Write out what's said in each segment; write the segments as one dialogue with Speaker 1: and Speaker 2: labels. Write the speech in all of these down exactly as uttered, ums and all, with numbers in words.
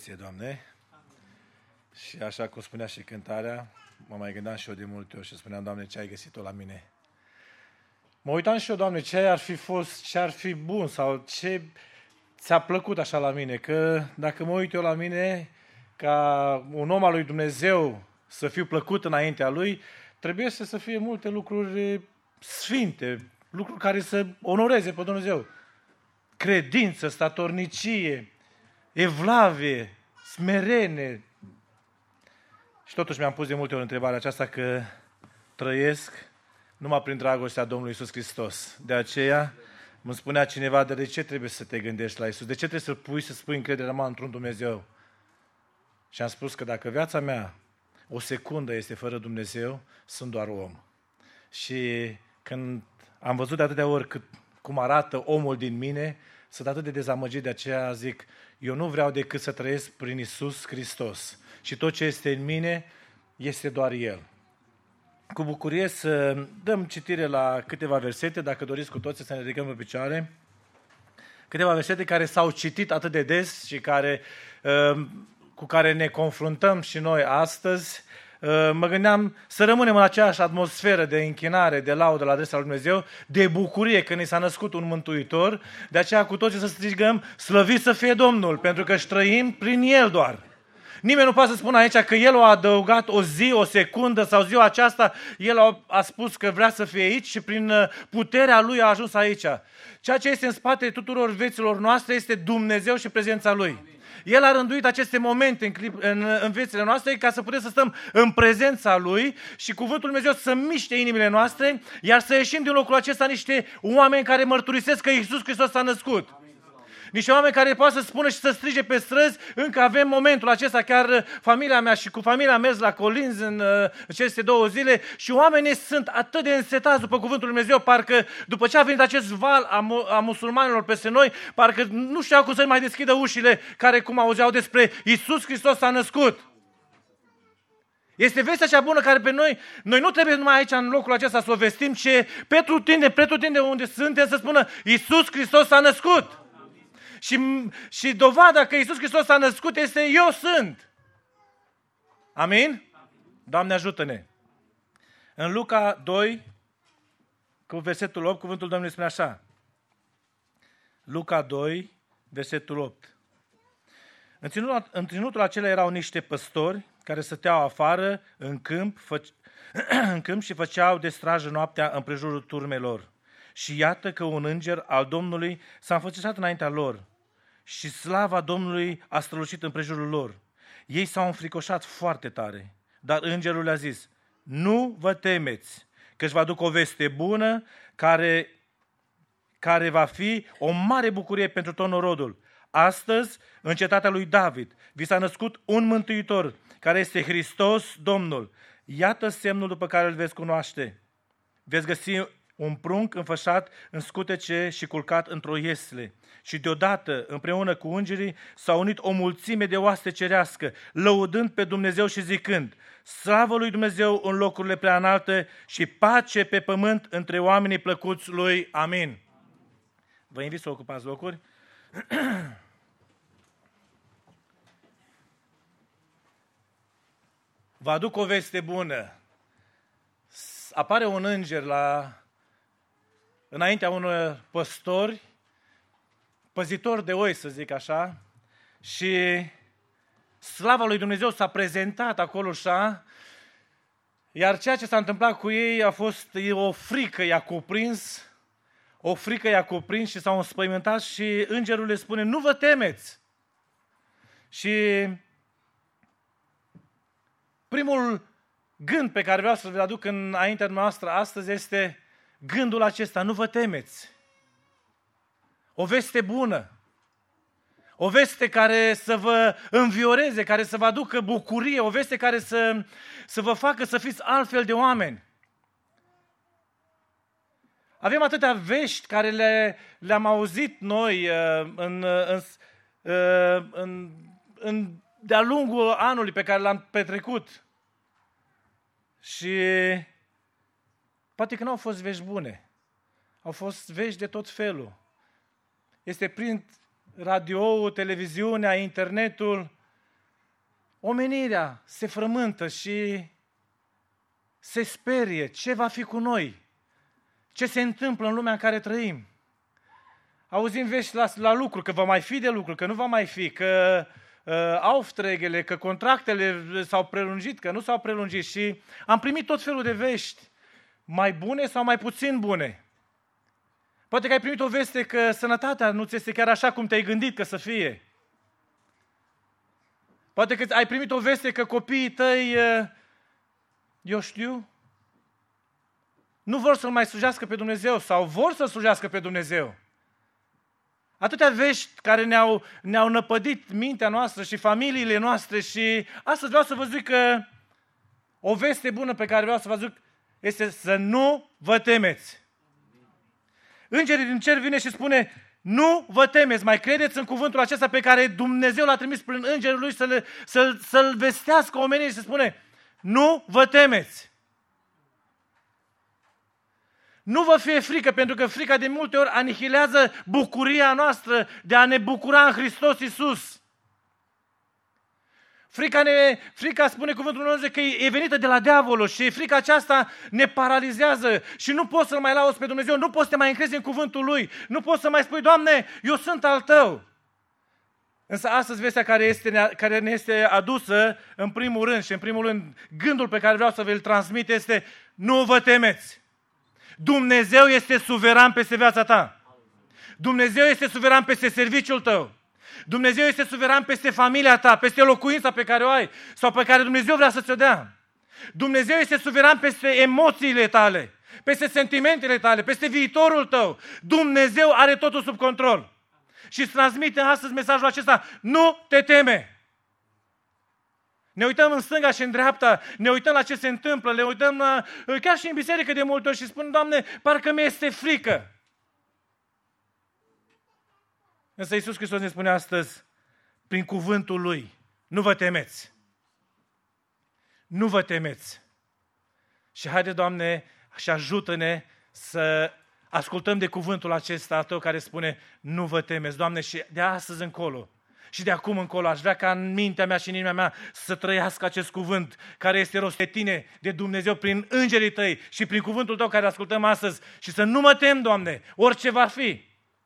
Speaker 1: Doamne, și așa cum spunea și cântarea, mă mai gândeam și eu de multe ori și spuneam, Doamne, ce ai găsit-o la mine? Mă uitam și eu, Doamne, ce ar fi fost, ce ar fi bun sau ce ți-a plăcut așa la mine, că dacă mă uit eu la mine, ca un om al lui Dumnezeu să fiu plăcut înaintea Lui, trebuie să, să fie multe lucruri sfinte, lucruri care să onoreze pe Dumnezeu. Credință, statornicie, evlavie, smerene. Și totuși mi-am pus de multe ori întrebarea aceasta că trăiesc numai prin dragostea Domnului Iisus Hristos. De aceea îmi spunea cineva, de ce trebuie să te gândești la Iisus? De ce trebuie să pui, să spui încrederea mea într-un Dumnezeu? Și am spus că dacă viața mea o secundă este fără Dumnezeu, sunt doar om. Și când am văzut de atâtea ori cât, cum arată omul din mine, sunt atât de dezamăgit, de aceea zic, eu nu vreau decât să trăiesc prin Iisus Hristos. Și tot ce este în mine este doar El. Cu bucurie să dăm citire la câteva versete, dacă doriți cu toții să ne ridicăm pe picioare. Câteva versete care s-au citit atât de des și care, cu care ne confruntăm și noi astăzi. Mă gândeam să rămânem în aceeași atmosferă de închinare, de laudă la adresa lui Dumnezeu, de bucurie că ne s-a născut un Mântuitor, de aceea cu toții să strigăm, slăvit să fie Domnul, pentru că își trăim prin El doar. Nimeni nu poate să spună aici că El a adăugat o zi, o secundă sau ziua aceasta, El a, a spus că vrea să fie aici și prin puterea Lui a ajuns aici. Ceea ce este în spate tuturor vieților noastre este Dumnezeu și prezența Lui. El a rânduit aceste momente în, clip, în, în viețile noastre ca să putem să stăm în prezența Lui și cuvântul Lui Dumnezeu să miște inimile noastre, iar să ieșim din locul acesta niște oameni care mărturisesc că Iisus Hristos s-a născut. Niște oameni care poate să spună și să strige pe străzi, încă avem momentul acesta, chiar familia mea și cu familia am mers la Colinzi în aceste două zile și oamenii sunt atât de însetați după cuvântul Lui Dumnezeu, parcă după ce a venit acest val a, a musulmanilor peste noi, parcă nu știau cum să mai deschidă ușile care, cum auzeau despre Iisus Hristos s-a născut. Este vestea cea bună care pe noi, noi nu trebuie numai aici în locul acesta să o vestim, ci pretutinde, pretutinde unde suntem să spună Iisus Hristos s-a născut. Și, și dovada că Iisus Hristos s-a născut este eu sunt. Amin? Doamne ajută-ne. În Luca doi, cu versetul opt, cuvântul Domnului spune așa. Luca doi, versetul opt. În ținutul, în ținutul acela erau niște păstori care stăteau afară în câmp, fă, în câmp și făceau de strajă noaptea împrejurul turmelor. Și iată că un înger al Domnului s-a înfățișat înaintea lor și slava Domnului a strălucit împrejurul lor. Ei s-au înfricoșat foarte tare, dar îngerul le-a zis, nu vă temeți, că-și vă aduc o veste bună care, care va fi o mare bucurie pentru tot norodul. Astăzi, în cetatea lui David, vi s-a născut un mântuitor, care este Hristos Domnul. Iată semnul după care îl veți cunoaște. Veți găsi un prunc înfășat în scutece și culcat într-o iesle. Și deodată, împreună cu îngerii, s-a unit o mulțime de oaste cerească, lăudând pe Dumnezeu și zicând, slavă lui Dumnezeu în locurile prea înalte și pace pe pământ între oamenii plăcuți lui. Amin. Vă invit să ocupați locuri. Vă aduc o veste bună. Apare un înger la, înaintea unor păstori, păzitori de oi, să zic așa, și slava lui Dumnezeu s-a prezentat acolo așa, iar ceea ce s-a întâmplat cu ei a fost o frică i-a cuprins, o frică i-a cuprins și s-au înspăimântat și îngerul le spune, nu vă temeți. Și primul gând pe care vreau să-l aduc înaintea noastră astăzi este gândul acesta, nu vă temeți. O veste bună, o veste care să vă învioreze, care să vă aducă bucurie, o veste care să, să vă facă să fiți altfel de oameni. Avem atâtea vești care le, le-am auzit noi uh, în, în, uh, în, în, de-a lungul anului pe care l-am petrecut. Și poate că nu au fost vești bune, au fost vești de tot felul. Este prin radio, televiziunea, internetul, omenirea se frământă și se sperie ce va fi cu noi, ce se întâmplă în lumea în care trăim. Auzim vești la, la lucru, că va mai fi de lucru, că nu va mai fi, că uh, auftregele, că contractele s-au prelungit, că nu s-au prelungit și am primit tot felul de vești, mai bune sau mai puțin bune. Poate că ai primit o veste că sănătatea nu ți este chiar așa cum te-ai gândit că să fie. Poate că ai primit o veste că copiii tăi, eu știu, nu vor să-L mai slujească pe Dumnezeu sau vor să slujească pe Dumnezeu. Atâtea vești care ne-au, ne-au năpădit mintea noastră și familiile noastre și astăzi vreau să vă zic că o veste bună pe care vreau să vă zic este să nu vă temeți. Îngerii din cer vine și spune, nu vă temeți, mai credeți în cuvântul acesta pe care Dumnezeu l-a trimis prin îngerul lui să-l, să-l, să-l vestească oamenii și să spune, nu vă temeți. Nu vă fie frică, pentru că frica de multe ori anihilează bucuria noastră de a ne bucura în Hristos Iisus. Frica, ne, frica spune cuvântul Dumnezeu că e venită de la diavolul și frica aceasta ne paralizează și nu poți să-L mai lauzi pe Dumnezeu, nu poți să te mai încrezi în cuvântul Lui, nu poți să mai spui, Doamne, eu sunt al Tău. Însă astăzi vestea care, este, care ne este adusă în primul rând și în primul rând gândul pe care vreau să vi-l transmit este, nu vă temeți. Dumnezeu este suveran peste viața ta. Dumnezeu este suveran peste serviciul tău. Dumnezeu este suveran peste familia ta, peste locuința pe care o ai sau pe care Dumnezeu vrea să ți-o dea. Dumnezeu este suveran peste emoțiile tale, peste sentimentele tale, peste viitorul tău. Dumnezeu are totul sub control. Și îți transmite astăzi mesajul acesta, nu te teme. Ne uităm în stânga și în dreapta, ne uităm la ce se întâmplă, ne uităm la, chiar și în biserică de multe ori și spun, Doamne, parcă mi este frică. Însă Iisus Hristos ne spune astăzi, prin cuvântul Lui, nu vă temeți. Nu vă temeți. Și haide, Doamne, și ajută-ne să ascultăm de cuvântul acesta a Tău care spune, nu vă temeți, Doamne, și de astăzi încolo, și de acum încolo aș vrea ca în mintea mea și în inima mea să trăiască acest cuvânt care este rostit de Tine, de Dumnezeu, prin îngerii Tăi și prin cuvântul Tău care ascultăm astăzi și să nu mă tem, Doamne, orice va fi.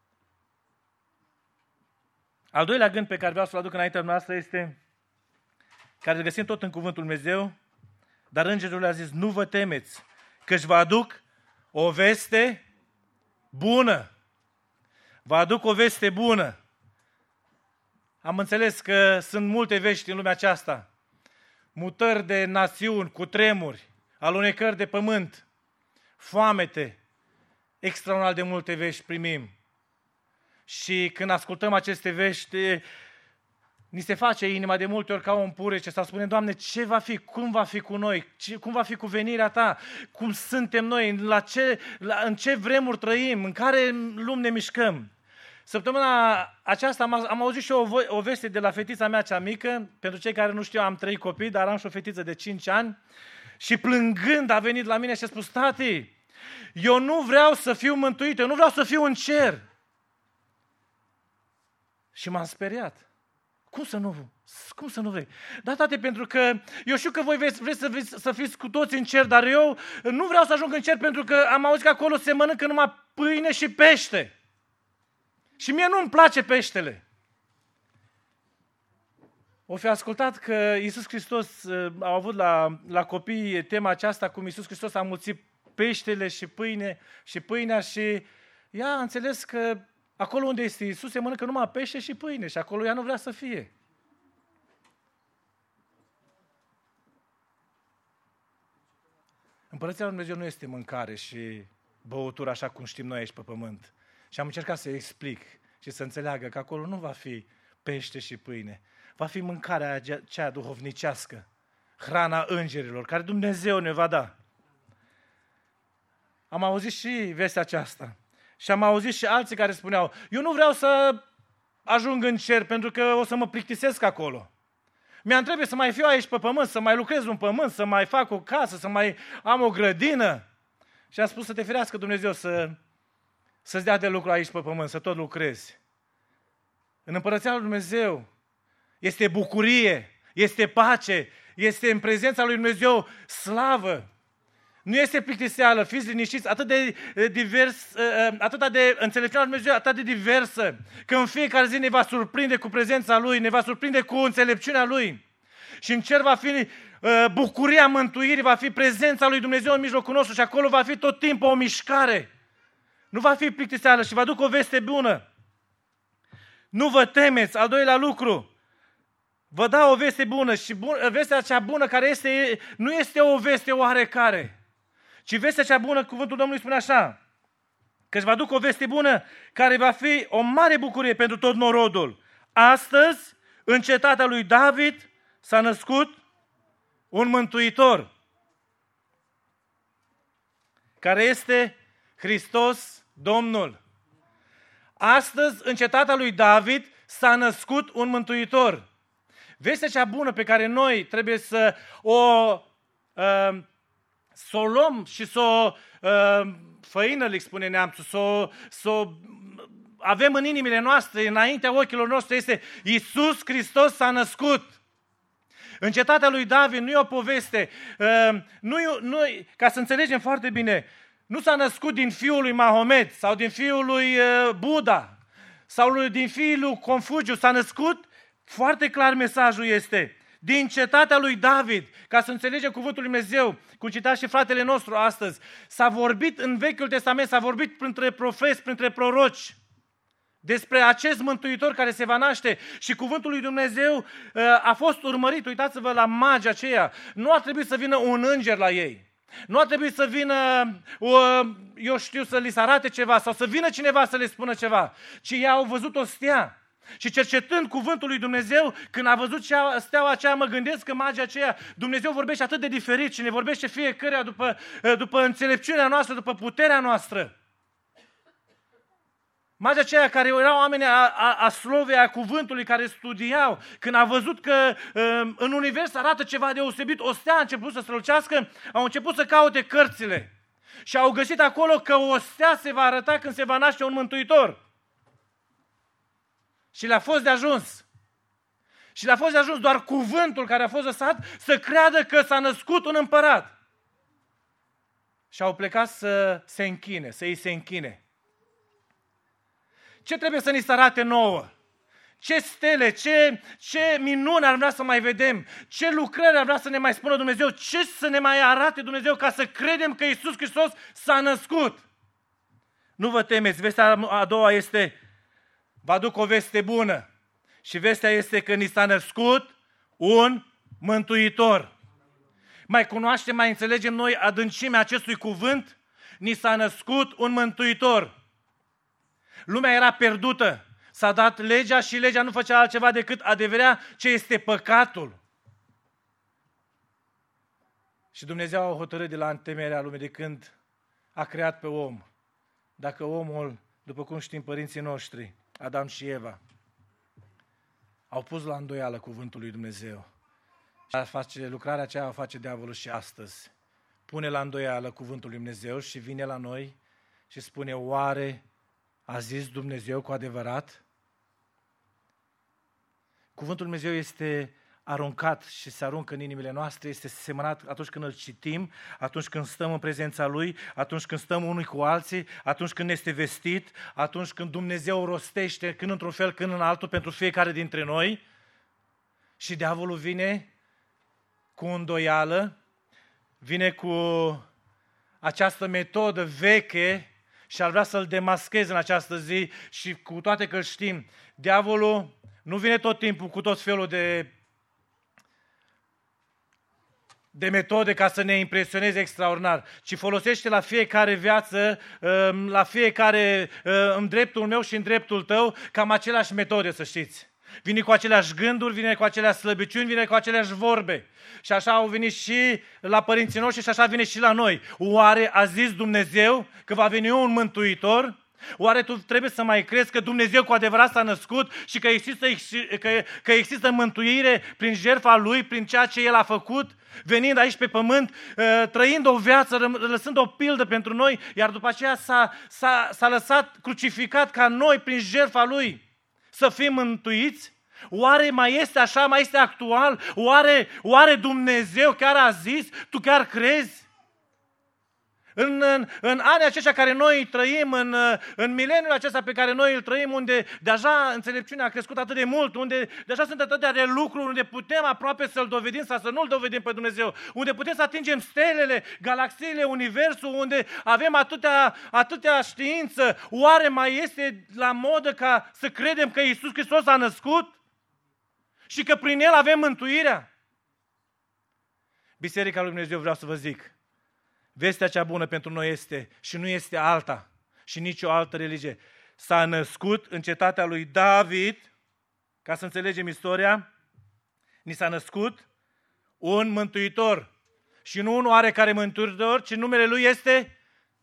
Speaker 1: Al doilea gând pe care vreau să-l aduc înaintea noastră este, care îl găsim tot în cuvântul Dumnezeu, dar îngerul le-a zis, nu vă temeți, că-și vă aduc o veste bună. Vă aduc o veste bună. Am înțeles că sunt multe vești în lumea aceasta. Mutări de națiuni, cutremuri, alunecări de pământ, foamete, extraordinar de multe vești primim. Și când ascultăm aceste vești, ni se face inima de multe ori ca un purece să spunem, Doamne, ce va fi, cum va fi cu noi, ce, cum va fi cu venirea Ta, cum suntem noi, la ce, la, în ce vremuri trăim, în care lume ne mișcăm. Săptămâna aceasta am, am auzit și o, o veste de la fetița mea cea mică, pentru cei care nu știu, am trei copii, dar am și o fetiță de cinci ani, și plângând a venit la mine și a spus, tati, eu nu vreau să fiu mântuit, eu nu vreau să fiu în cer. Și m-am speriat. Cum să nu? Cum să nu vrei? Da, tate, pentru că eu știu că voi vreți, vreți să, vreți să fiți cu toți în cer, dar eu nu vreau să ajung în cer pentru că am auzit că acolo se mănâncă numai pâine și pește. Și mie nu-mi place peștele. O fi ascultat că Iisus Hristos a avut la, la copii tema aceasta, cum Iisus Hristos a mulțit peștele și pâine și pâinea și ea a înțeles că acolo unde este Iisus se mănâncă numai pește și pâine și acolo ea nu vrea să fie. Împărăția lui Dumnezeu nu este mâncare și băutură așa cum știm noi aici pe pământ. Și am încercat să explic și să înțeleagă că acolo nu va fi pește și pâine. Va fi mâncarea cea duhovnicească, hrana îngerilor, care Dumnezeu ne va da. Am auzit și vestea aceasta. Și am auzit și alții care spuneau, eu nu vreau să ajung în cer pentru că o să mă plictisesc acolo. Mi-am trebuie să mai fiu aici pe pământ, să mai lucrez un pământ, să mai fac o casă, să mai am o grădină. Și am spus să te ferească Dumnezeu să, să-ți dea de lucru aici pe pământ, să tot lucrezi. În Împărăția lui Dumnezeu este bucurie, este pace, este în prezența lui Dumnezeu slavă. Nu este plictiseală, fiți liniștiți, atât de divers, atât de înțelepciunea lui Dumnezeu, atât de diversă, că în fiecare zi ne va surprinde cu prezența Lui, ne va surprinde cu înțelepciunea Lui. Și în cer va fi bucuria mântuirii, va fi prezența lui Dumnezeu în mijlocul nostru și acolo va fi tot timpul o mișcare. Nu va fi plictiseală și vă aduc o veste bună. Nu vă temeți, al doilea lucru. Vă dau o veste bună și bun, vestea cea bună care este, nu este o veste oarecare, ci vestea cea bună, cuvântul Domnului spune așa, că își va aduc o veste bună care va fi o mare bucurie pentru tot norodul. Astăzi, în cetatea lui David, s-a născut un mântuitor, care este Hristos Domnul. Astăzi, în cetatea lui David, s-a născut un mântuitor. Vestea cea bună pe care noi trebuie să o, uh, să o luăm și să o uh, făină, le spune neamțul, să o, să o avem în inimile noastre, înaintea ochilor noștri, este Iisus Hristos s-a născut. În cetatea lui David nu e o poveste, uh, nu, nu, ca să înțelegem foarte bine, nu s-a născut din fiul lui Mahomet sau din fiul lui uh, Buddha sau din fiul lui Confuciu, s-a născut. Foarte clar mesajul este, din cetatea lui David, ca să înțelegem cuvântul lui Dumnezeu, cum cita și fratele nostru astăzi, s-a vorbit în Vechiul Testament, s-a vorbit printre profeți, printre proroci, despre acest mântuitor care se va naște și cuvântul lui Dumnezeu a fost urmărit. Uitați-vă la magii aceia, nu a trebuit să vină un înger la ei, nu a trebuit să vină, eu știu, să li se arate ceva sau să vină cineva să le spună ceva, ci ei au văzut o stea. Și cercetând cuvântul lui Dumnezeu, când a văzut steaua aceea, mă gândesc că magia aceea, Dumnezeu vorbește atât de diferit și ne vorbește fiecăruia după, după înțelepciunea noastră, după puterea noastră. Magia aceea care erau oameni a, a, a slovei, a cuvântului, care studiau, când a văzut că în univers arată ceva deosebit, o stea a început să strălucească, au început să caute cărțile și au găsit acolo că o stea se va arăta când se va naște un mântuitor. Și le-a fost de ajuns. Și le-a fost de ajuns doar cuvântul care a fost lăsat să creadă că s-a născut un împărat. Și au plecat să se închine, să îi se închine. Ce trebuie să ni se arate nouă? Ce stele, ce, ce minuni ar vrea să mai vedem? Ce lucrări ar vrea să ne mai spună Dumnezeu? Ce să ne mai arate Dumnezeu ca să credem că Iisus Hristos s-a născut? Nu vă temeți, vestea a doua este... Vă aduc o veste bună și vestea este că ni s-a născut un mântuitor. Mai cunoaștem, mai înțelegem noi adâncimea acestui cuvânt? Ni s-a născut un mântuitor. Lumea era pierdută, s-a dat legea și legea nu făcea altceva decât adeverea ce este păcatul. Și Dumnezeu a hotărât de la întemeierea lumii, de când a creat pe om. Dacă omul, după cum știm părinții noștri, Adam și Eva, au pus la îndoială cuvântul lui Dumnezeu. Și face, lucrarea aceea o face diavolul și astăzi. Pune la îndoială cuvântul lui Dumnezeu și vine la noi și spune, oare a zis Dumnezeu cu adevărat? Cuvântul lui Dumnezeu este aruncat și se aruncă în inimile noastre, este semănat atunci când îl citim, atunci când stăm în prezența Lui, atunci când stăm unii cu alții, atunci când este vestit, atunci când Dumnezeu rostește, când într-un fel, când în altul, pentru fiecare dintre noi. Și diavolul vine cu îndoială, vine cu această metodă veche și ar vrea să-l demascheze în această zi și cu toate că știm, diavolul nu vine tot timpul cu tot felul de de metode ca să ne impresioneze extraordinar, ci folosește la fiecare viață, la fiecare, în dreptul meu și în dreptul tău, cam aceleași metode, să știți. Vine cu aceleași gânduri, vine cu aceleași slăbiciuni, vine cu aceleași vorbe. Și așa au venit și la părinții noștri și așa vine și la noi. Oare a zis Dumnezeu că va veni un mântuitor? Oare tu trebuie să mai crezi că Dumnezeu cu adevărat s-a născut și că există, că, că există mântuire prin jertfa Lui, prin ceea ce El a făcut, venind aici pe pământ, trăind o viață, lăsând o pildă pentru noi, iar după aceea s-a, s-a, s-a lăsat crucificat ca noi prin jertfa Lui să fim mântuiți? Oare mai este așa, mai este actual? Oare, oare Dumnezeu chiar a zis? Tu chiar crezi? În, în, în anii aceștia care noi trăim, în, în mileniul acesta pe care noi îl trăim, unde deja înțelepciunea a crescut atât de mult, unde deja sunt atâtea de lucruri, unde putem aproape să-L dovedim sau să nu-L dovedim pe Dumnezeu, unde putem să atingem stelele, galaxiile, universul, unde avem atâtea, atâtea știință, oare mai este la modă ca să credem că Iisus Hristos a născut și că prin El avem mântuirea? Biserica lui Dumnezeu, vreau să vă zic, vestea cea bună pentru noi este, și nu este alta, și nicio altă religie. S-a născut în cetatea lui David, ca să înțelegem istoria, ni s-a născut un mântuitor. Și nu un oarecare mântuitor, ci numele lui este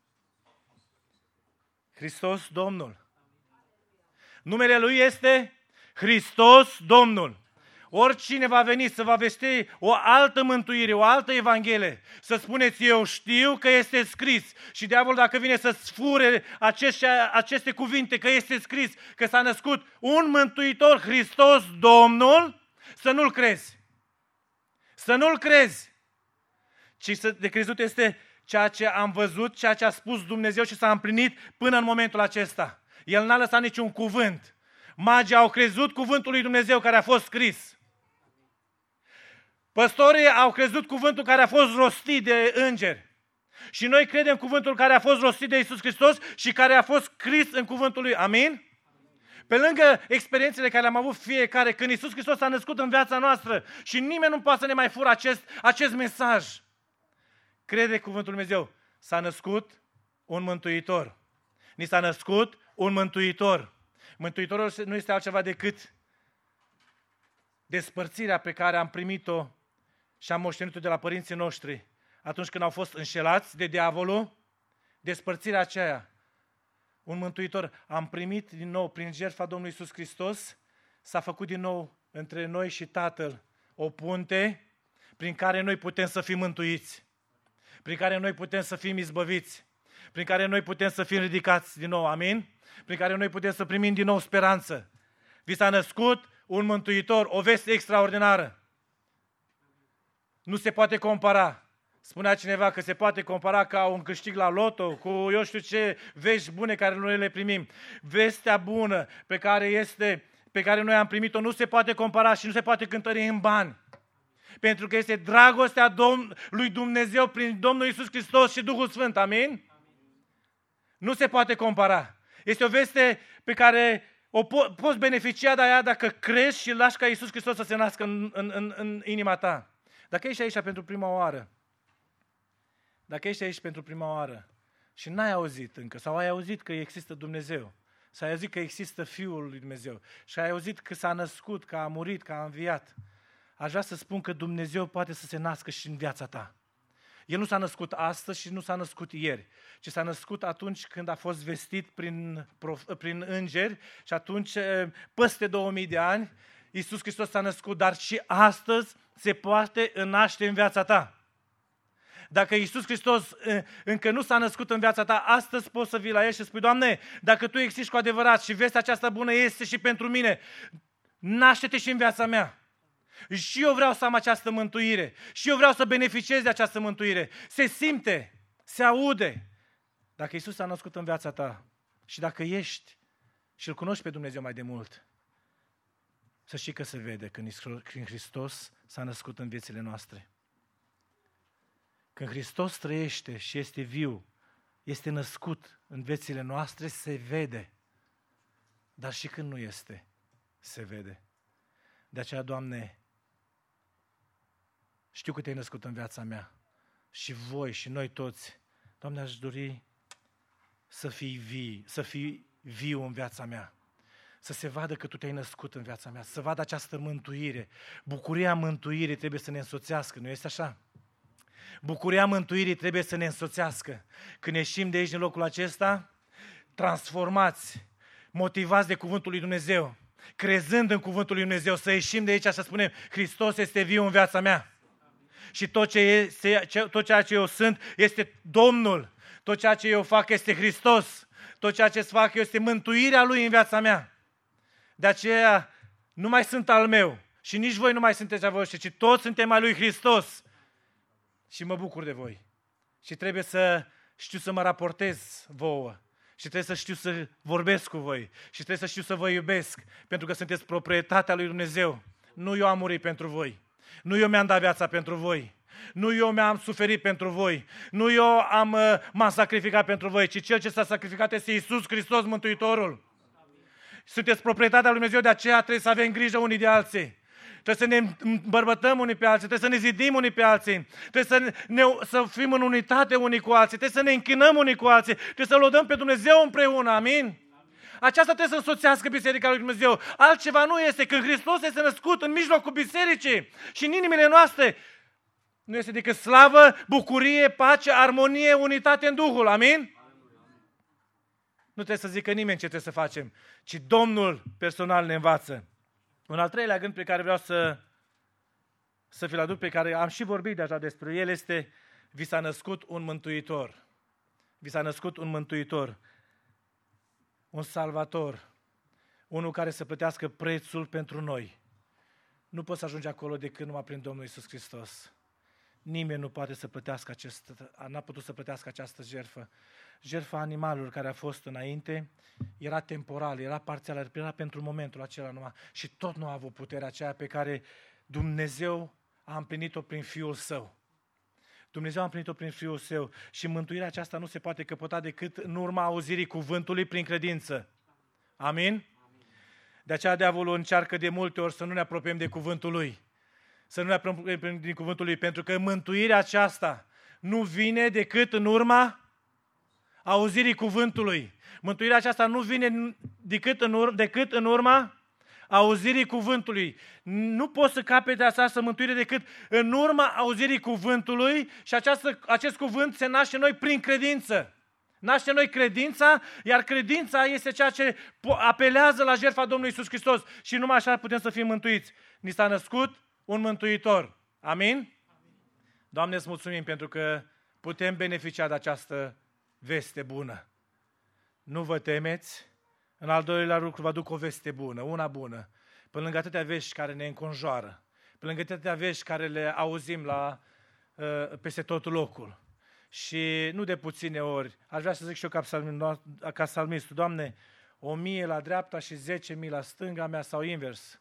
Speaker 1: Hristos Domnul. Numele lui este Hristos Domnul. Oricine va veni să vă vesti o altă mântuire, o altă evanghelie, să spuneți, eu știu că este scris. Și diavolul, dacă vine să-ți fure aceste, aceste cuvinte, că este scris, că s-a născut un mântuitor, Hristos Domnul, să nu-l crezi. Să nu-l crezi. Ci să de crezut este ceea ce am văzut, ceea ce a spus Dumnezeu și s-a împlinit până în momentul acesta. El n-a lăsat niciun cuvânt. Magii au crezut cuvântul lui Dumnezeu care a fost scris. Păstorii au crezut cuvântul care a fost rostit de îngeri. Și noi credem cuvântul care a fost rostit de Iisus Hristos și care a fost scris în cuvântul lui. Amin? Pe lângă experiențele care le-am avut fiecare, când Iisus Hristos s-a născut în viața noastră și nimeni nu poate să ne mai fură acest, acest mesaj. Crede cuvântul lui Dumnezeu. S-a născut un mântuitor. Ni s-a născut un mântuitor. Mântuitorul nu este altceva decât despărțirea pe care am primit-o și am moștenit-o de la părinții noștri atunci când au fost înșelați de diavolul, despărțirea aceea. Un mântuitor am primit din nou prin jertfa Domnului Iisus Hristos, s-a făcut din nou între noi și Tatăl o punte prin care noi putem să fim mântuiți, prin care noi putem să fim izbăviți, prin care noi putem să fim ridicați din nou, amin? Prin care noi putem să primim din nou speranță. Vi s-a născut un mântuitor, o veste extraordinară. Nu se poate compara. Spunea cineva că se poate compara ca un câștig la loto cu eu știu ce vești bune care noi le primim. Vestea bună pe care, este, pe care noi am primit-o nu se poate compara și nu se poate cântări în bani. Pentru că este dragostea Domn- lui Dumnezeu prin Domnul Iisus Hristos și Duhul Sfânt. Amin? Amin? Nu se poate compara. Este o veste pe care o po- poți beneficia de ea dacă crezi și lași ca Iisus Hristos să se nască în, în, în, în inima ta. Dacă ești aici pentru prima oară, dacă ești aici pentru prima oară și n-ai auzit încă, sau ai auzit că există Dumnezeu, sau ai auzit că există Fiul lui Dumnezeu, și ai auzit că s-a născut, că a murit, că a înviat, aș vrea să spun că Dumnezeu poate să se nască și în viața ta. El nu s-a născut astăzi și nu s-a născut ieri, ci s-a născut atunci când a fost vestit prin, prin îngeri și atunci, peste două mii de ani, Iisus Hristos s-a născut, dar și astăzi se poate naște în viața ta. Dacă Iisus Hristos încă nu s-a născut în viața ta, astăzi poți să vii la El și spui, Doamne, dacă Tu existi cu adevărat și vestea aceasta bună este și pentru mine, naște-te și în viața mea. Și eu vreau să am această mântuire. Și eu vreau să beneficiez de această mântuire. Se simte, se aude. Dacă Iisus s-a născut în viața ta și dacă ești și îl cunoști pe Dumnezeu mai de mult, să știi că se vede când Hristos s-a născut în viețile noastre. Când Hristos trăiește și este viu, este născut în viețile noastre, se vede. Dar și când nu este, se vede. De aceea, Doamne, știu că Te-ai născut în viața mea și voi și noi toți. Doamne, aș dori să fii vii, să fii viu în viața mea. Să se vadă că Tu Te-ai născut în viața mea, să vadă această mântuire. Bucuria mântuirii trebuie să ne însoțească, nu este așa? Bucuria mântuirii trebuie să ne însoțească. Când ieșim de aici, din locul acesta, transformați, motivați de Cuvântul lui Dumnezeu, crezând în Cuvântul lui Dumnezeu, să ieșim de aici și să spunem, Hristos este viu în viața mea. Și tot, ce este, tot ceea ce eu sunt este Domnul. Tot ceea ce eu fac este Hristos. Tot ceea ce fac eu este mântuirea Lui în viața mea. De aceea nu mai sunt al meu și nici voi nu mai sunteți a voștri, ci toți suntem al lui Hristos. Și mă bucur de voi. Și trebuie să știu să mă raportez vouă. Și trebuie să știu să vorbesc cu voi. Și trebuie să știu să vă iubesc. Pentru că sunteți proprietatea lui Dumnezeu. Nu eu am murit pentru voi. Nu eu mi-am dat viața pentru voi. Nu eu mi-am suferit pentru voi. Nu eu am, m-am sacrificat pentru voi, ci Cel ce s-a sacrificat este Iisus Hristos, Mântuitorul. Sunteți proprietatea lui Dumnezeu, de aceea trebuie să avem grijă unii de alții. Trebuie să ne îmbărbătăm unii pe alții, trebuie să ne zidim unii pe alții, trebuie să, ne, să fim în unitate unii cu alții, trebuie să ne închinăm unii cu alții, trebuie să lăudăm pe Dumnezeu împreună, amin? Aceasta trebuie să însoțească Biserica lui Dumnezeu. Altceva nu este. Când Hristos este născut în mijlocul bisericii și în inimile noastre, nu este decât slavă, bucurie, pace, armonie, unitate în Duhul, amin? Nu trebuie să zică nimeni ce trebuie să facem, ci Domnul personal ne învață. Un al treilea gând pe care vreau să, să vi-l aduc, pe care am și vorbit deja despre el, este: vi s-a născut un mântuitor. Vi s-a născut un mântuitor, un salvator, unul care să plătească prețul pentru noi. Nu poți să ajungi acolo decât numai prin Domnul Iisus Hristos. Nimeni nu poate să plătească acest, n-a putut să plătească această jertfă. Jertfa animalelor care a fost înainte era temporală, era parțială, era pentru momentul acela numai. Și tot nu a avut puterea aceea pe care Dumnezeu a împlinit-o prin Fiul Său. Dumnezeu a împlinit-o prin Fiul Său și mântuirea aceasta nu se poate căpăta decât în urma auzirii cuvântului prin credință. Amin? De aceea diavolul încearcă de multe ori să nu ne apropiem de cuvântul lui. Să nu ne apropiem din cuvântul lui, pentru că mântuirea aceasta nu vine decât în urma auzirii cuvântului. Mântuirea aceasta nu vine decât în, ur- decât în urma auzirii cuvântului. Nu poți să capete această mântuire decât în urma auzirii cuvântului și această, acest cuvânt se naște noi prin credință. Naște noi credința, iar credința este ceea ce apelează la jertfa Domnului Iisus Hristos și numai așa putem să fim mântuiți. Ni s-a născut un mântuitor. Amin? Amin. Doamne, îți mulțumim pentru că putem beneficia de această veste bună. Nu vă temeți. În al doilea lucru vă aduc o veste bună, una bună. Pe lângă atâtea vești care ne înconjoară, pe lângă atâtea vești care le auzim la, peste tot locul. Și nu de puține ori, aș vrea să zic și eu ca psalmistul: Doamne, o mie la dreapta și zece mii la stânga mea sau invers.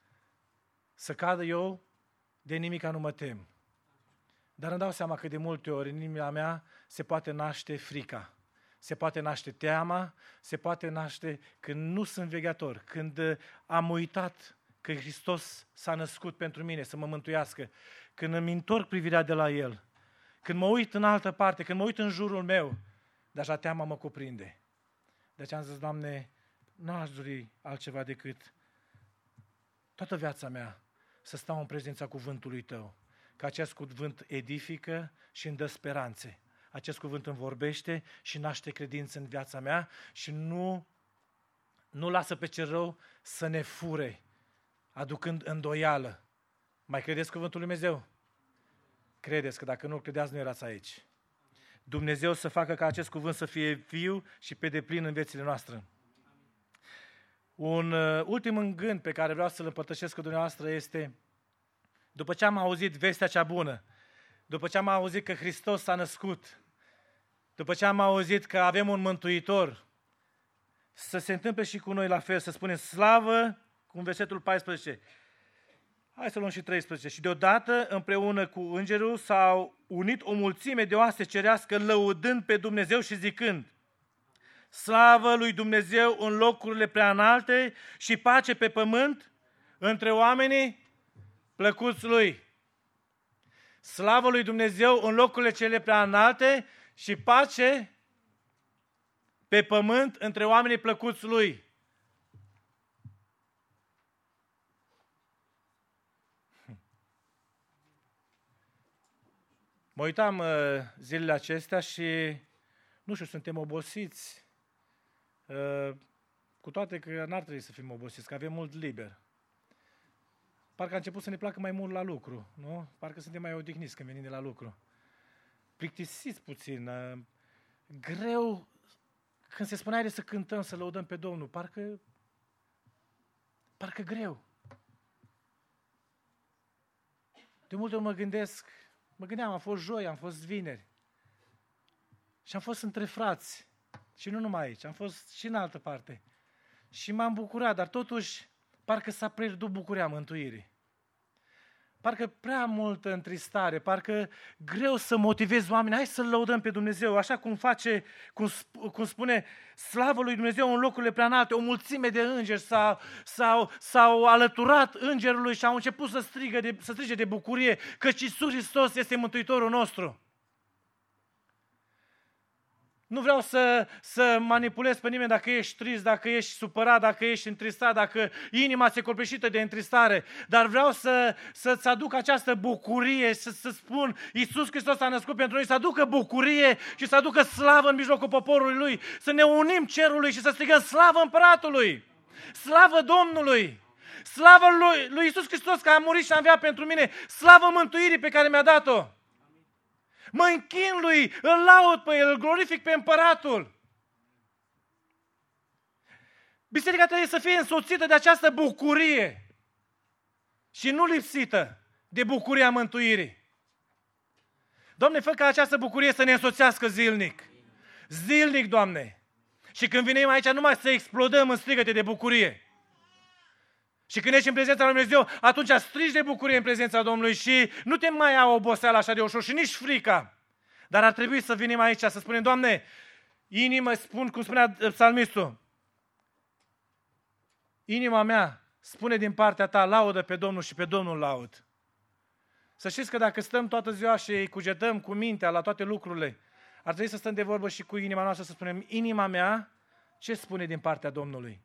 Speaker 1: Să cadă eu, de nimica nu mă tem. Dar îmi dau seama că de multe ori în inima mea se poate naște frica, se poate naște teama, se poate naște când nu sunt vegheator, când am uitat că Hristos s-a născut pentru mine să mă mântuiască, când îmi întorc privirea de la El, când mă uit în altă parte, când mă uit în jurul meu, deja teama mă cuprinde. De aceea am zis: Doamne, nu aș dori altceva decât toată viața mea să stau în prezența cuvântului Tău, că acest cuvânt edifică și îmi dă speranțe. Acest cuvânt îmi vorbește și naște credință în viața mea și nu, nu lasă pe cel rău să ne fure, aducând îndoială. Mai credeți cuvântul lui Dumnezeu? Credeți, că dacă nu credeați, nu erați aici. Dumnezeu să facă ca acest cuvânt să fie viu și pe deplin în viețile noastre. Un uh, ultim gând pe care vreau să-l împărtășesc cu dumneavoastră este: după ce am auzit vestea cea bună, după ce am auzit că Hristos s-a născut, după ce am auzit că avem un mântuitor, să se întâmple și cu noi la fel, să spunem slavă, cu versetul paisprezece. Hai să luăm și treisprezece. Și deodată, împreună cu îngerul, s-au unit o mulțime de oaste cerească, lăudând pe Dumnezeu și zicând: slavă lui Dumnezeu în locurile prea înalte și pace pe pământ între oamenii plăcuți lui. Slavă lui Dumnezeu în locurile cele prea înalte și pace pe pământ între oamenii plăcuți lui. Mă uitam zilele acestea și, nu știu, suntem obosiți, cu toate că n-ar trebui să fim obosiți, că avem mult liber. Parcă a început să ne placă mai mult la lucru, nu? Parcă suntem mai odihniți când venim de la lucru. Plictisiți puțin, greu, când se spunea de să cântăm, să lăudăm pe Domnul, parcă, parcă greu. De multe ori mă gândesc, mă gândeam, am fost joi, am fost vineri. Și am fost între frați. Și nu numai aici, am fost și în altă parte. Și m-am bucurat, dar totuși, parcă s-a pierdut bucuria mântuirii. Parcă prea multă întristare, parcă greu să motivezi oamenii. Hai să-L lăudăm pe Dumnezeu, așa cum face, cum, sp- cum spune, slavă lui Dumnezeu în locurile prea înalte. O mulțime de îngeri s-au, s-au, s-au alăturat îngerului și au început să, strigă de, să strige de bucurie că Iisus Hristos este Mântuitorul nostru. Nu vreau să, să manipulez pe nimeni dacă ești trist, dacă ești supărat, dacă ești întristat, dacă inima ți-e copleșită de întristare, dar vreau să, să-ți aduc această bucurie, să, să spun, Iisus Hristos a născut pentru noi, să aducă bucurie și să aducă slavă în mijlocul poporului Lui, să ne unim cerului și să strigăm slavă Împăratului, slavă Domnului, slavă lui, lui Iisus Hristos că a murit și a înviat pentru mine, slavă mântuirii pe care mi-a dat-o. Mă închin lui, îl laud pe el, îl glorific pe Împăratul. Biserica trebuie să fie însoțită de această bucurie și nu lipsită de bucuria mântuirii. Doamne, fă ca această bucurie să ne însoțească zilnic. Zilnic, Doamne. Și când venim aici, numai să explodăm în strigăte de bucurie. Și când ești în prezența lui Dumnezeu, atunci strigi de bucurie în prezența Domnului și nu te mai ia oboseala așa de ușor și nici frica. Dar ar trebui să venim aici, să spunem, Doamne, inimă, spun, cum spunea psalmistul, inima mea spune din partea Ta, laudă pe Domnul și pe Domnul laud. Să știți că dacă stăm toată ziua și îi cugetăm cu mintea la toate lucrurile, ar trebui să stăm de vorbă și cu inima noastră să spunem, inima mea, ce spune din partea Domnului?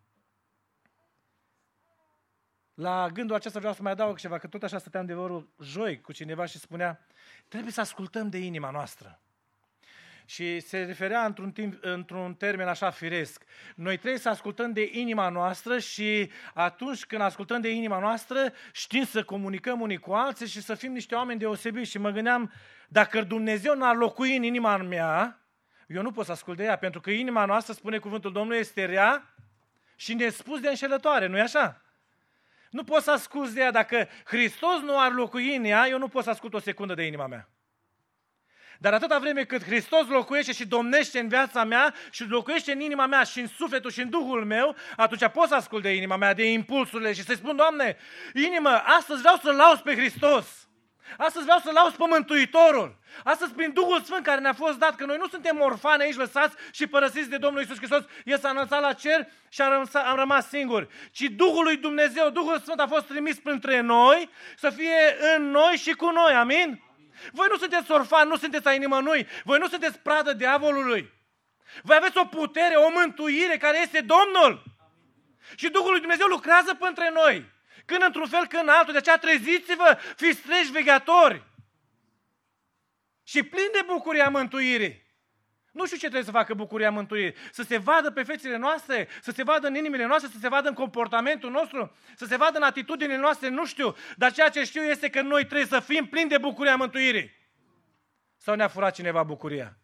Speaker 1: La gândul acesta vreau să mai adaug ceva, că tot așa stăteam de vorbă joi cu cineva și spunea, trebuie să ascultăm de inima noastră. Și se referea într-un, timp, într-un termen așa firesc. Noi trebuie să ascultăm de inima noastră și atunci când ascultăm de inima noastră, știm să comunicăm unii cu alții și să fim niște oameni deosebiți. Și mă gândeam, dacă Dumnezeu n-ar locui în inima mea, eu nu pot să ascult de ea, pentru că inima noastră, spune cuvântul Domnului, este rea și nespus de înșelătoare, nu-i așa? Nu pot să ascult de ea. Dacă Hristos nu ar locui în ea, eu nu pot să ascult o secundă de inima mea. Dar atâta vreme cât Hristos locuiește și domnește în viața mea și locuiește în inima mea și în sufletul și în Duhul meu, atunci pot să ascult de inima mea, de impulsurile și să-i spun, Doamne, inimă, astăzi vreau să-L lauzi pe Hristos. Astăzi vreau să lauzi pe Mântuitorul. Astăzi prin Duhul Sfânt care ne-a fost dat, că noi nu suntem orfani aici lăsați și părăsiți de Domnul Iisus Hristos, El s-a înălțat la cer și am rămas, am rămas singuri. Ci Duhul lui Dumnezeu, Duhul Sfânt a fost trimis printre noi să fie în noi și cu noi. Amin? Voi nu sunteți orfani, nu sunteți ai nimănui, voi nu sunteți pradă diavolului. Voi aveți o putere, o mântuire care este Domnul. Și Duhul lui Dumnezeu lucrează printre noi. Când într-un fel, când altul, de aceea treziți-vă, fiți treji vegheatori. Și plini de bucuria mântuirii. Nu știu ce trebuie să facă bucuria mântuirii. Să se vadă pe fețele noastre, să se vadă în inimile noastre, să se vadă în comportamentul nostru, să se vadă în atitudinile noastre, nu știu. Dar ceea ce știu este că noi trebuie să fim plini de bucuria mântuirii. Sau ne-a furat cineva bucuria?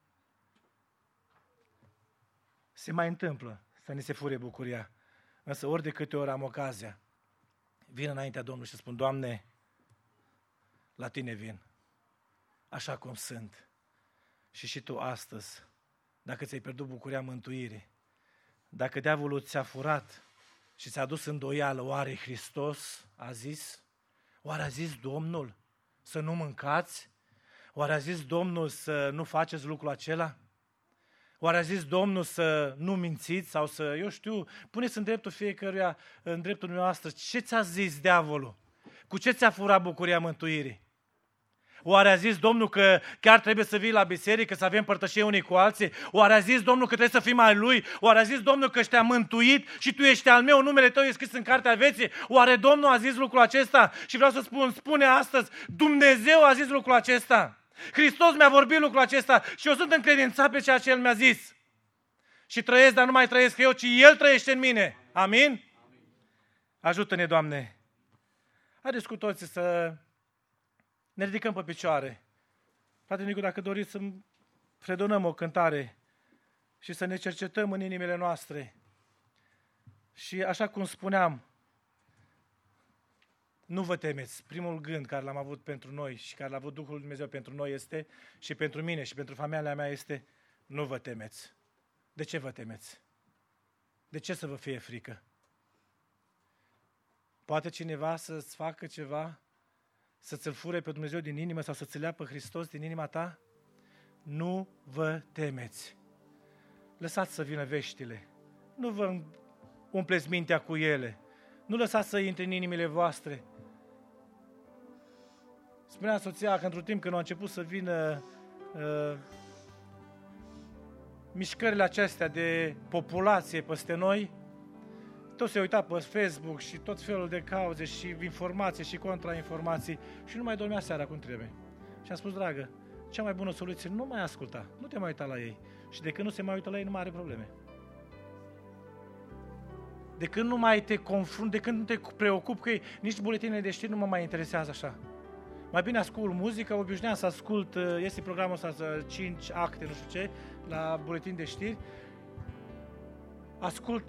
Speaker 1: Se mai întâmplă să ne se fure bucuria. Însă ori de câte ori am ocazia, vin înaintea Domnului și spun, Doamne, la Tine vin, așa cum sunt. Și și Tu astăzi, dacă ți-ai pierdut bucuria mântuirii, dacă diavolul ți-a furat și ți-a dus îndoială, oare Hristos a zis? Oare a zis Domnul să nu mâncați? Oare a zis Domnul să nu faceți lucrul acela? Oare a zis Domnul să nu mințiți sau să, eu știu, puneți în dreptul fiecăruia, în dreptul noastră, ce ți-a zis diavolul? Cu ce ți-a furat bucuria mântuirii? Oare a zis Domnul că chiar trebuie să vii la biserică, să avem părtășie unii cu alții? Oare a zis Domnul că trebuie să fim al Lui? Oare a zis Domnul că te-a mântuit și tu ești al meu, numele tău e scris în cartea vieții? Oare Domnul a zis lucrul acesta? Și vreau să spun, spune astăzi, Dumnezeu a zis lucrul acesta. Hristos mi-a vorbit lucrul acesta și eu sunt încredințat pe ceea ce El mi-a zis. Și trăiesc, dar nu mai trăiesc eu, ci El trăiește în mine. Amin? Ajută-ne, Doamne. Haideți cu toții să ne ridicăm pe picioare. Frate Nicu, dacă doriți să fredonăm o cântare și să ne cercetăm în inimile noastre. Și așa cum spuneam, Nu vă temeți. Primul gând care l-am avut pentru noi și care l-a avut Duhul lui Dumnezeu pentru noi este, și pentru mine și pentru familia mea este, nu vă temeți. De ce vă temeți? De ce să vă fie frică? Poate cineva să-ți facă ceva, să ți-l fure pe Dumnezeu din inimă sau să-ți lea pe Hristos din inima ta? Nu vă temeți. Lăsați să vină veștile. Nu vă umpleți mintea cu ele. Nu lăsați să intre în inimile voastre. Spunea soția că într-un timp când au început să vină uh, mișcările acestea de populație peste noi, tot se uita pe Facebook și tot felul de cauze și informații și contrainformații și nu mai dormea seara cum trebuie. Și am spus, dragă, cea mai bună soluție, nu mai asculta, nu te mai uita la ei. Și de când nu se mai uită la ei, nu mai are probleme. De când nu mai te confrunți, de când nu te preocupi cu ei, nici buletinele de știri nu mă mai interesează așa. Mai bine ascult muzică, obișnuiam să ascult, este programul ăsta, cinci acte, nu știu ce, la buletin de știri. Ascult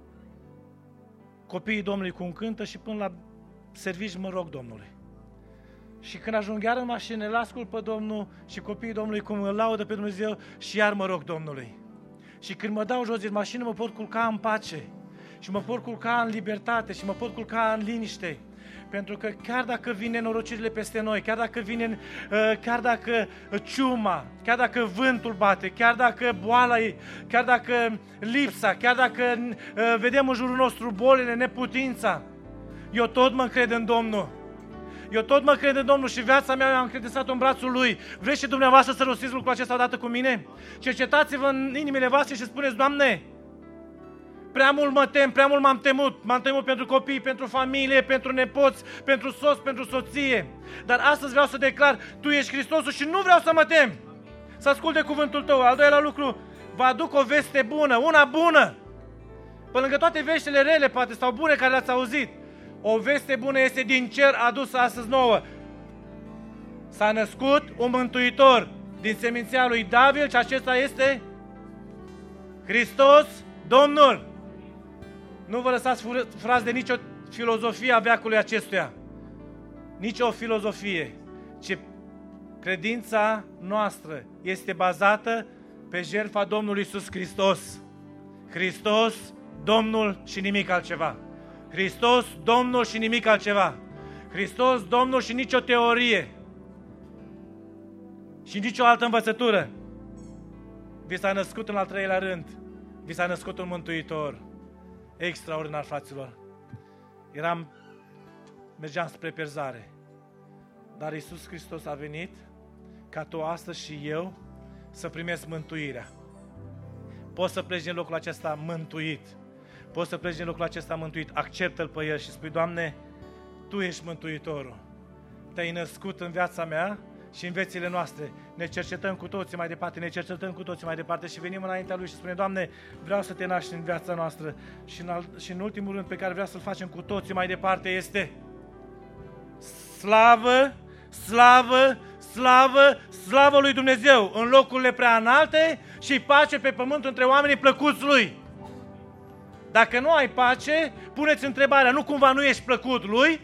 Speaker 1: Copiii Domnului cum cântă și până la servici mă rog Domnului. Și când ajung iar în mașină, îl ascult pe Domnul și copiii Domnului cum îl laudă pe Dumnezeu și iar mă rog Domnului. Și când mă dau jos din mașină, mă pot culca în pace și mă pot culca în libertate și mă pot culca în liniște. Pentru că chiar dacă vin nenorocirile peste noi, chiar dacă vine, chiar dacă ciuma, chiar dacă vântul bate, chiar dacă boala e, chiar dacă lipsa, chiar dacă vedem în jurul nostru bolile, neputința, eu tot mă încred în Domnul. Eu tot mă cred în Domnul și viața mea am încredințat-o în brațul Lui. Vreți și dumneavoastră să rostiți lucrul acesta odată cu mine? Cercetați-vă în inimile voastre și spuneți, Doamne, prea mult mă tem, prea mult m-am temut. M-am temut pentru copii, pentru familie, pentru nepoți, pentru soț, pentru soție. Dar astăzi vreau să declar, Tu ești Hristosul și nu vreau să mă tem. Să ascult de cuvântul Tău. Al doilea lucru, vă aduc o veste bună, una bună. Pe lângă toate veștile rele, poate, sau bune care le-ați auzit, o veste bună este din cer adusă astăzi nouă. S-a născut un mântuitor din seminția lui David și acesta este Hristos Domnul. Nu vă lăsați frați de nicio filozofie a veacului acestuia. Nici o filozofie, ci credința noastră este bazată pe jertfa Domnului Iisus Hristos. Hristos, Domnul și nimic altceva. Hristos, Domnul și nimic altceva. Hristos, Domnul și nicio teorie. Și nicio altă învățătură. Vi s-a născut în al treilea rând. Vi s-a născut un mântuitor. Extraordinar, fraților. Eram, mergeam spre pierzare. Dar Iisus Hristos a venit ca tu astăzi și eu să primesc mântuirea. Poți să pleci din locul acesta mântuit. Poți să pleci din locul acesta mântuit. Acceptă-L pe El și spui, Doamne, Tu ești Mântuitorul. Te-ai născut în viața mea și în viețile noastre. Ne cercetăm cu toții mai departe, ne cercetăm cu toții mai departe și venim înaintea Lui și spunem, Doamne, vreau să Te naști în viața noastră. Și în, al, și în ultimul rând pe care vreau să-L facem cu toții mai departe este slavă, slavă, slavă, slavă lui Dumnezeu în locurile prea înalte și pace pe pământ între oamenii plăcuți Lui. Dacă nu ai pace, puneți întrebarea, nu cumva nu ești plăcut Lui?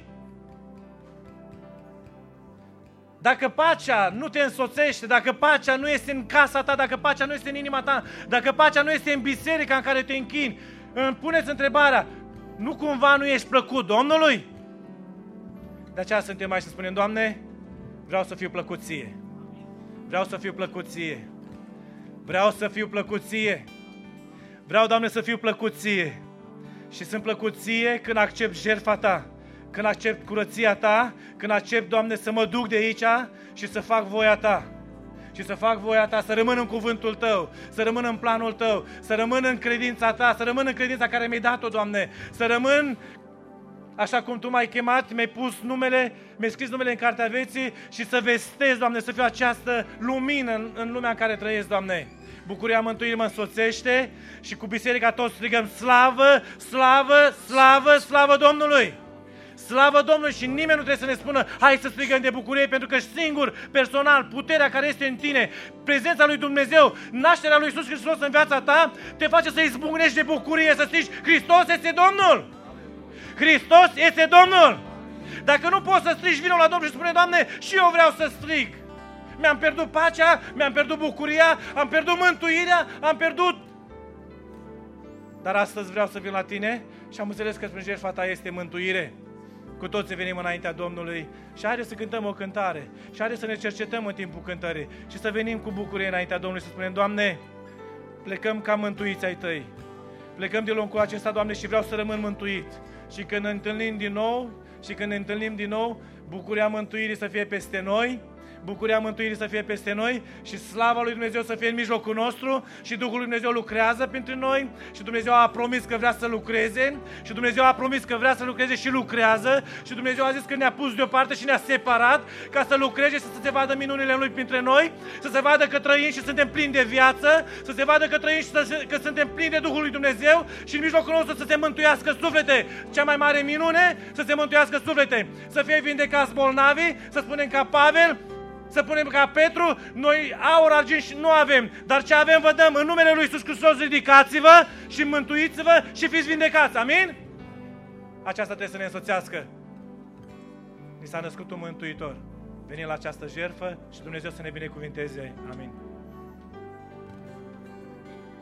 Speaker 1: Dacă pacea nu te însoțește, dacă pacea nu este în casa ta, dacă pacea nu este în inima ta, dacă pacea nu este în biserica în care te închini, puneți întrebarea, nu cumva nu ești plăcut Domnului? De aceea suntem aici să spunem, Doamne, vreau să fiu plăcut Ție. Vreau să fiu plăcut Ție. Vreau să fiu plăcut Ție. Vreau, Doamne, să fiu plăcut Ție. Și sunt plăcut Ție când accept jertfa Ta, când accept curăția Ta, când accept, Doamne, să mă duc de aici și să fac voia Ta. Și să fac voia Ta, să rămân în cuvântul Tău, să rămân în planul Tău, să rămân în credința Ta, să rămân în credința care mi-ai dat-o, Doamne, să rămân așa cum Tu m-ai chemat, mi-ai pus numele, mi-ai scris numele în cartea vieții și să vestez, Doamne, să fiu această lumină în, în lumea în care trăiesc, Doamne. Bucuria mântuirii mă însoțește și cu biserica toți strigăm slavă, slavă, slavă, slavă Domnului! Slavă Domnului și nimeni nu trebuie să ne spună hai să strigăm de bucurie, pentru că singur, personal, puterea care este în tine, prezența lui Dumnezeu, nașterea lui Iisus Hristos în viața ta, te face să izbucnești de bucurie, să strigi Hristos este Domnul! Hristos este Domnul! Dacă nu poți să strigi, vină la Domnul și spune, Doamne, și eu vreau să strig. Mi-am pierdut pacea, mi-am pierdut bucuria, am pierdut mântuirea, am pierdut. Dar astăzi vreau să vin la tine și am înțeles că prin jertfa ta este mântuire. Cu toți venim înaintea Domnului și haideți să cântăm o cântare și haideți să ne cercetăm în timpul cântării și să venim cu bucurie înaintea Domnului și să spunem, Doamne, plecăm ca mântuiți ai tăi. Plecăm din locul acesta, Doamne, și vreau să rămân mântuit. Și când ne întâlnim din nou, și când ne întâlnim din nou, bucuria mântuirii să fie peste noi, bucuria mântuirii să fie peste noi și slava lui Dumnezeu să fie în mijlocul nostru și Duhul lui Dumnezeu lucrează pentru noi și Dumnezeu a promis că vrea să lucreze și Dumnezeu a promis că vrea să lucreze și lucrează și Dumnezeu a zis că ne-a pus deoparte și ne-a separat ca să lucreze și să se vadă minunile Lui printre noi, să se vadă că trăim și suntem plini de viață, să se vadă că trăim și să, că suntem plini de Duhul lui Dumnezeu și în mijlocul nostru să se mântuiască suflete. Cea mai mare minune, să se mântuiască suflete, să fie vindecați bolnavii, să spunem ca Pavel, să punem ca Petru, noi aur, argint și nu avem, dar ce avem vă dăm. În numele Lui Iisus Hristos ridicați-vă și mântuiți-vă și fiți vindecați. Amin? Aceasta trebuie să ne însoțească. Ni s-a născut un mântuitor. Venim la această jertfă și Dumnezeu să ne binecuvinteze. Amin.